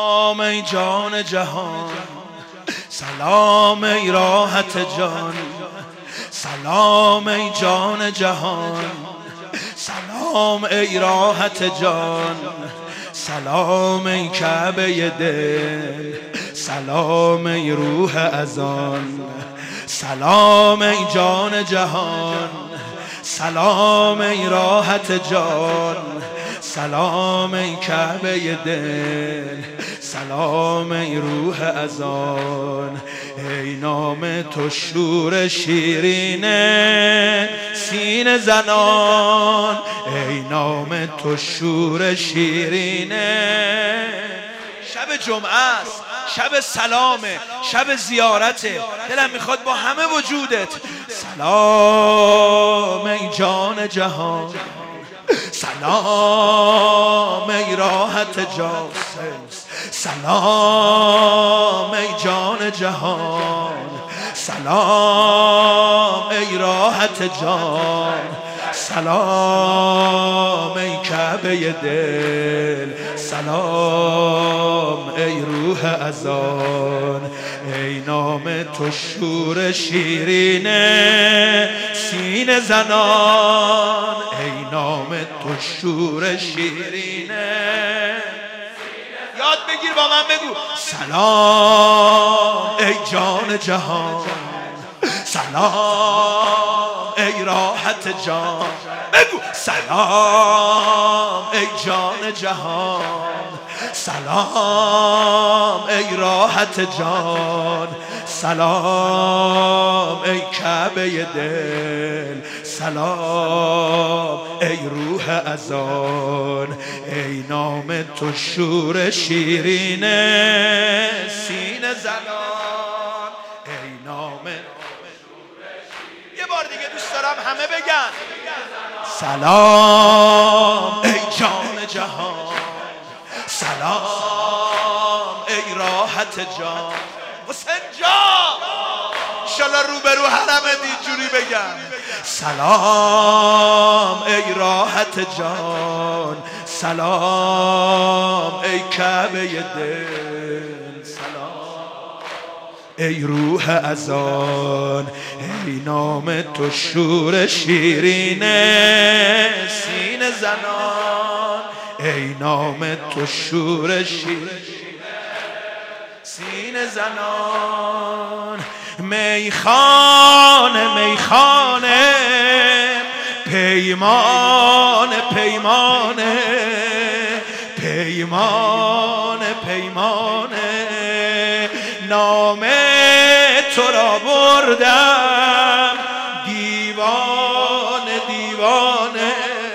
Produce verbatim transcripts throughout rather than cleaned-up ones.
سلام ای جان جهان، سلام ای راحت جان، سلام ای جان جهان، سلام ای راحت جان، سلام ای کعبه دل، سلام ای روح اذان، سلام ای جان جهان، سلام ای راحت جان، سلام ای کعبه دل، سلام ای روح اذان. ای نام تو شور شیرینه سینه زنان، ای نام تو شور شیرینه. شب جمعه است، شب سلامه، شب زیارته، دلم میخواد با همه وجودت سلام ای جان جهان، سلام ای راحت جان، سلام ای جان جهان، سلام ای راحت جان، سلام ای کعبه دل، سلام ای روح اذان. ای نام تو شور شیرینه سینه زنان، ای نام تو شور شیرینه. یاد بگیر با من بگو سلام ای جان جهان، سلام ای راحت جان، بگو سلام ای جان جهان، سلام ای راحت جان، سلام ای کعبه دل، سلام ای روح اذان. ای نام تو شور شیرینه سینه زنان، ای نام یه بار دیگه دوست دارم همه بگن سلام ای جان جهان، سلام ای راحت جان. حسین جان انشالله روبرو حرمت اینجوری بگم سلام ای راحت جان، سلام ای کعبه دل، سلام ای روح اذان. ای نام تو شور شیرینه سینه زنان، ای نام تو شور شیرینه سینه زنان. میخانه میخانه پیمان پیمانه، پیمان پیمانه، نام تو را بردم دیوانه دیوانه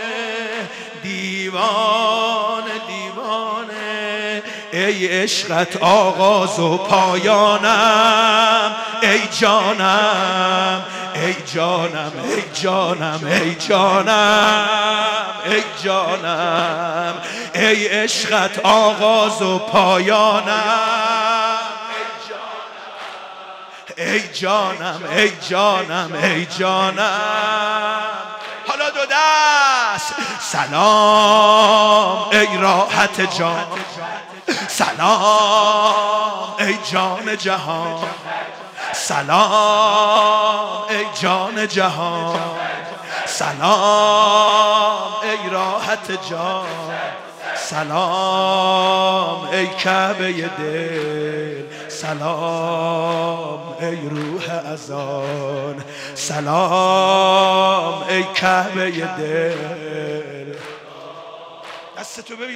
دیوانه دیوانه. ای عشقت آغاز و پایانم، ای جانم ای جانم ای جانم ای جانم ای جانم. ای عشقت آغاز و پایانم، ای جانم ای جانم ای جانم. حالا دو دست سلام ای راحت جان، سلام ای جان جهان، سلام ای جان جهان، سلام ای راحت جان، سلام ای کعبه دل، سلام ای روح اذان، سلام ای کعبه دل. دستتو ببین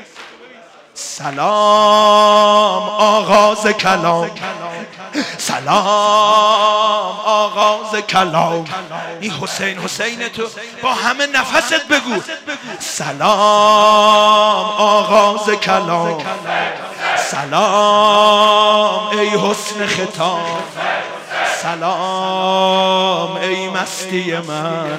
سلام آغاز کلام، سلام آغاز کلام. این حسین حسین تو با همه نفست بگو سلام آغاز کلام، سلام ای حسن ختام، سلام ای مستی من،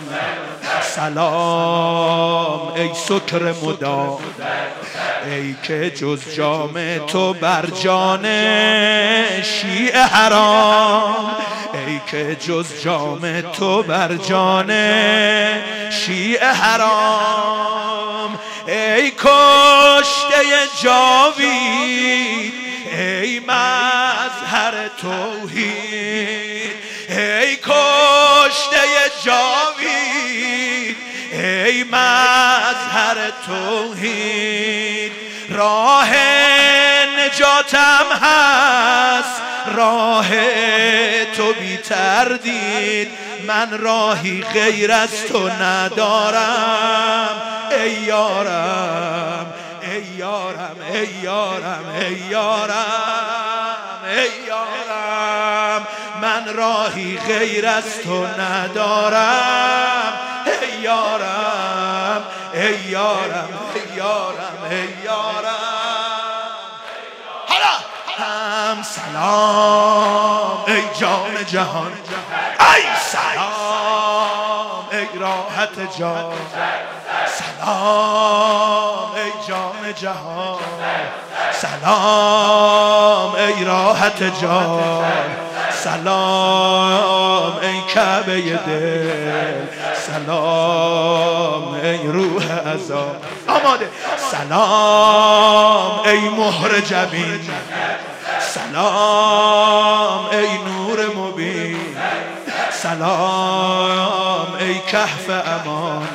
سلام ای سکر مدام. ای که جز جام تو بر جان شیعه حرام، ای که جز جام تو بر جان شیعه حرام. ای کشته جاوید ای مظهر توحید، ای کشته جاوید، ای مظهر توحید. راه نجاتم هست، راه تو بی تردید، من راهی غیر از تو ندارم. ای یارم ای یارم ای یارم ای یارم ای یارم، من راهی غیر از تو ندارم. ای یارم ای یارم ای یارم ای یارم. حالا هم سلام ای جان جهان، ای سلام ای راحت جان، سلام ای جان جهان، سلام ای راحت جان، سلام ای کعبه دل، سلام ای روح عزا. آماده. سلام ای مهر جبین، سلام ای نور مبین، سلام ای کهف امان،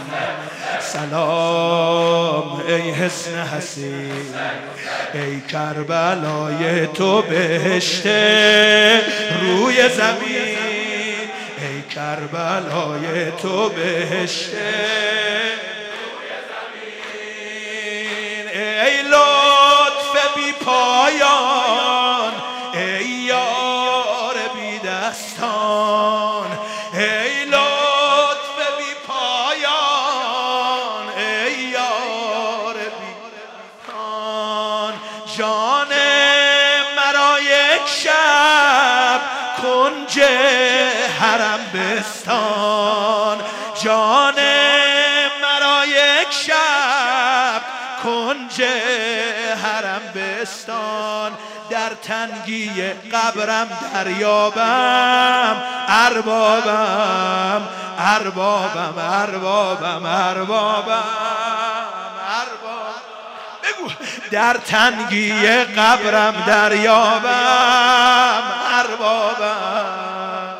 سلام ای حسن حسین، ای کربلای تو بهشت روی زمین، ای کربلای تو بهشت روی زمین. ای لطف بی پایان، ای یار بی دستان، ای لطف بی پایان، ای یار بی دستان. جان مرا یک شب کنج حرم بستان، جان مرا یک شب کنج حرم بستان. در تنگی قبرم دریابم اربابم اربابم اربابم اربابم اربابم. بگو. در تنگی قبرم دریابم اربابم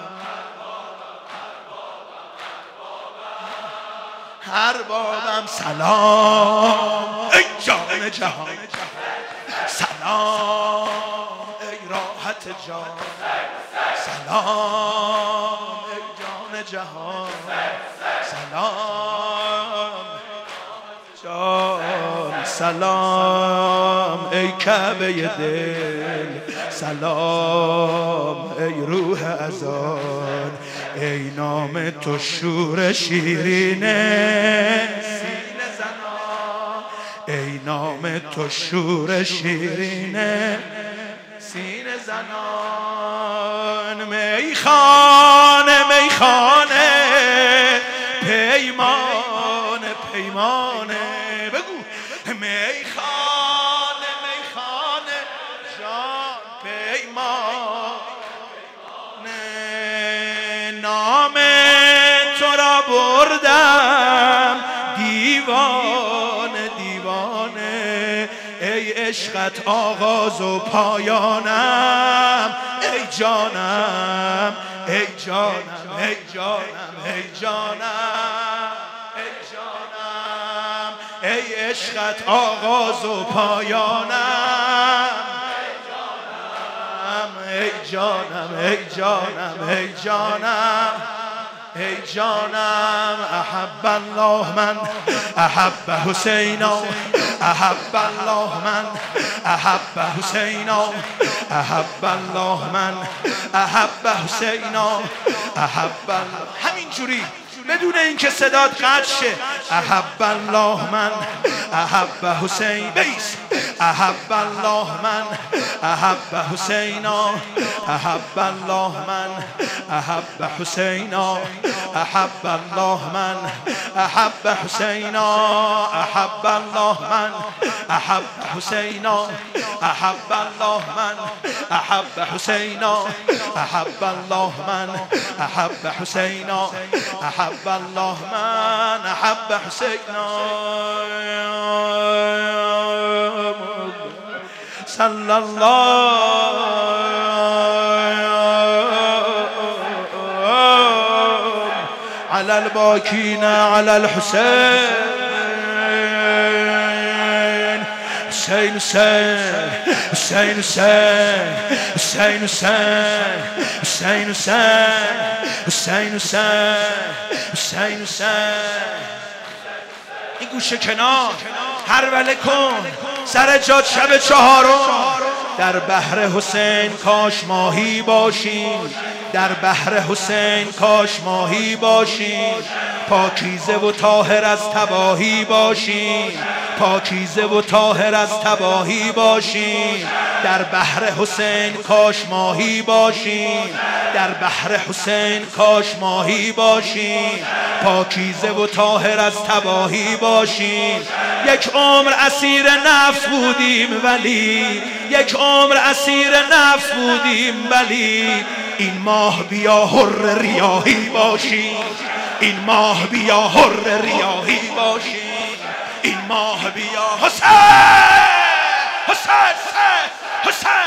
اربابم. سلام ای جان جهان، سلام ای راحت جان، سلام ای جان جهان، سلام جان، سلام ای کعبه دل، سلام ای روح ازان. ای نام تو شور شیرینه سینه زنان، ای نام تو شور شیرینه سینه زنان. میخانه میخانه پیمانه پیمانه. بگو. میخانه میخانه جان پیمانه. نام تو را بردم دیوانه دیوانه، ای عشقت آغاز و پایانم، ای جانم ای جانم ای جانم ای جانم ای جانم، ای عشقت آغاز و پایانم، ای جانم ای جانم ای جانم ای جانم. احب الله من احب حسینا، احب الله من احب حسینا، احب الله من احب حسینا، احب الله. همینجوری بدون اینکه صدات قطع شه. احب الله من احب حسین. بیس. احب الله من احب حسینا، احب الله من احب حسینا، احب الله من احب حسینا، احب الله من احب حسینا، احب الله من احب حسینا، احب الله من احب حسینا، احب الله من احب حسینا. صلی الله علی الباکین علی الحسین حسین حسین حسین حسین حسین حسین حسین حسین حسین حسین. این گوشه کنار هر وله کن سر جاد شب چهارم. در بحر حسین کاش ماهی باشیم، در بحر حسین کاش ماهی باشیم، پاکیزه و طاهر از تباهی باشیم، پاکیزه و طاهر از تباهی باشیم. در بحر حسین کاش ماهی باشیم، در بحر حسین کاش ماهی باشیم، پاکیزه و طاهر از تباهی باشیم. یک عمر اسیر نفس بودیم ولی، یک عمر اسیر نفس بودیم ولی، این ماه بیا حر ریاحی باشیم، این ماه بیا حر ریاحی باشیم، این ماه بیا حسین حسین حسین